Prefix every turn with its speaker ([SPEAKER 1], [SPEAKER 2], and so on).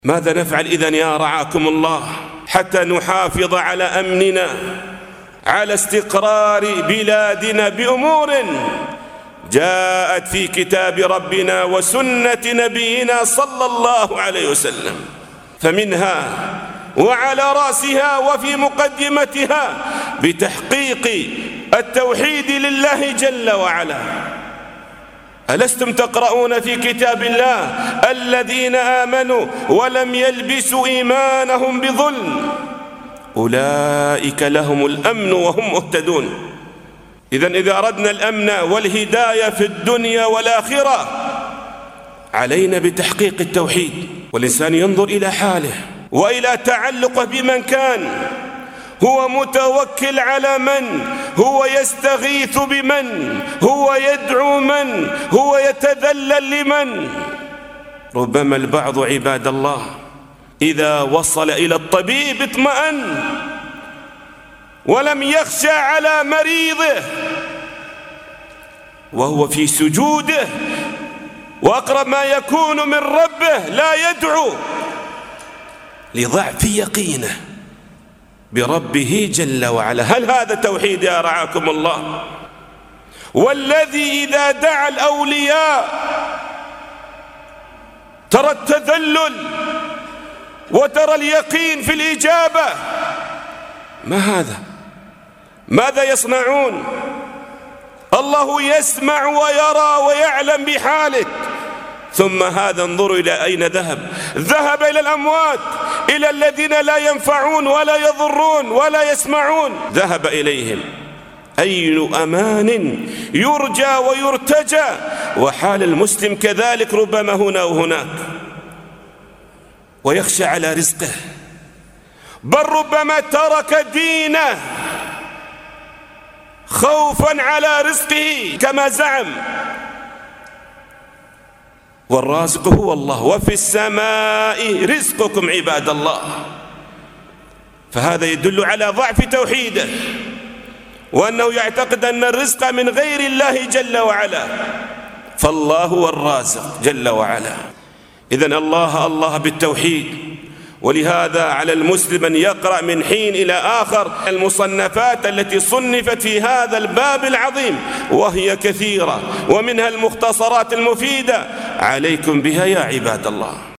[SPEAKER 1] ماذا نفعل إذن يا رعاكم الله حتى نحافظ على أمننا، على استقرار بلادنا بأمور جاءت في كتاب ربنا وسنة نبينا صلى الله عليه وسلم؟ فمنها وعلى رأسها وفي مقدمتها بتحقيق التوحيد لله جل وعلا. ألستم تقرؤون في كتاب الله الذين آمنوا ولم يلبسوا إيمانهم بظلم أولئك لهم الأمن وهم مهتدون؟ إذن إذا أردنا الأمن والهداية في الدنيا والآخرة علينا بتحقيق التوحيد، والإنسان ينظر إلى حاله وإلى تعلقه بمن كان، هو متوكل على من، هو يستغيث بمن، هو يدعو من، هو يتذلل لمن. ربما البعض عباد الله إذا وصل إلى الطبيب اطمأن ولم يخشى على مريضه وهو في سجوده وأقرب ما يكون من ربه لا يدعو لضعف يقينه بربه جل وعلا. هل هذا توحيد يا رعاكم الله؟ والذي إذا دعا الأولياء ترى التذلل وترى اليقين في الإجابة، ما هذا؟ ماذا يصنعون؟ الله يسمع ويرى ويعلم بحالك، ثم هذا انظروا إلى أين ذهب. ذهب إلى الأموات، إلى الذين لا ينفعون ولا يضرون ولا يسمعون، ذهب إليهم. أي أمان يرجى ويرتجى، وحال المسلم كذلك ربما هنا وهناك، ويخشى على رزقه، بل ربما ترك دينه خوفا على رزقه كما زعم. والرازق هو الله، وفي السماء رزقكم عباد الله. فهذا يدل على ضعف توحيده، وأنه يعتقد أن الرزق من غير الله جل وعلا، فالله هو الرازق جل وعلا. إذن الله بالتوحيد. ولهذا على المسلم أن يقرأ من حين إلى آخر المصنفات التي صنفت في هذا الباب العظيم، وهي كثيرة، ومنها المختصرات المفيدة، عليكم بها يا عباد الله.